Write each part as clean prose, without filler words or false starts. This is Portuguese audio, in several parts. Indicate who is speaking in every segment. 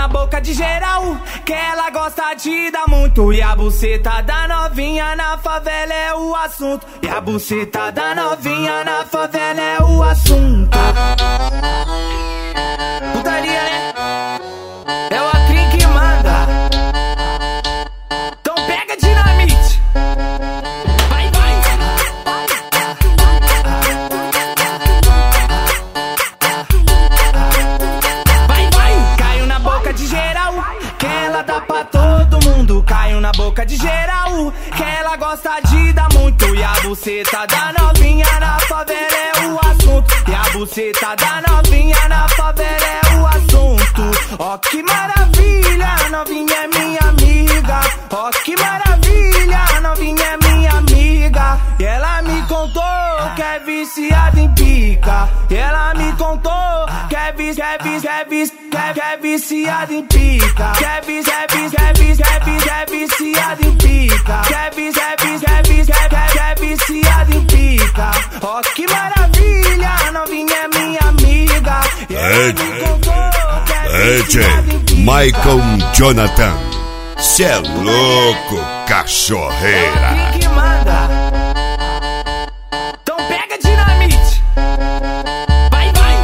Speaker 1: na boca de geral, que ela gosta de dar muito. E a buceta da novinha na favela é o assunto. E a buceta da novinha na favela é o assunto. Putaria, né? É o Acrim que manda. Então pega dinamite. Vai, vai. Vai, vai. Caiu na boca de geral, que ela dá pra todo mundo. Caiu na boca de geral, que ela gosta de dar muito. E a buceta da novinha na favela é o assunto. E a buceta da novinha na favela é o assunto. Ó que maravilha, a novinha é minha amiga. Ó que maravilha, a novinha é minha amiga. E ela me contou que é viciada em pica. E ela me contou que é viciada em pica. Que é viciada em pica. Que é viciada em pica. Ó que maravilha, a novinha é minha amiga. E ela me contou que é viciada em pica.
Speaker 2: Michael Jonathan, cê é louco, cachorreira.
Speaker 1: Que manda. Então pega dinamite. Vai, vai.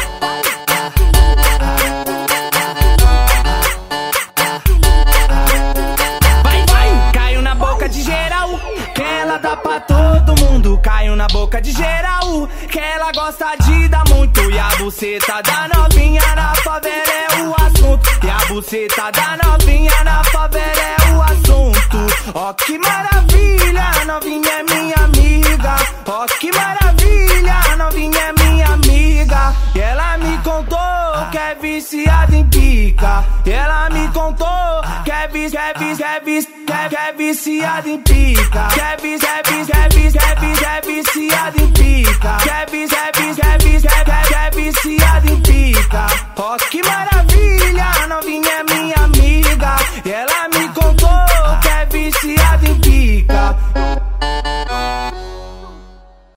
Speaker 1: Vai, vai. Caiu na boca de geral, que ela dá pra todo mundo. Caiu na boca de geral, que ela gosta de dar muito. E a buceta da novinha na favela é o assunto. E a buceta da novinha na favela é o assunto. Ó que maravilha, a novinha é minha amiga. Ó que maravilha, a novinha é minha amiga. E ela me contou que é viciada em pica. E ela me contou que é viciada em pica. Que é viciada em pica. Que é viciada em pica. Ó que maravilha.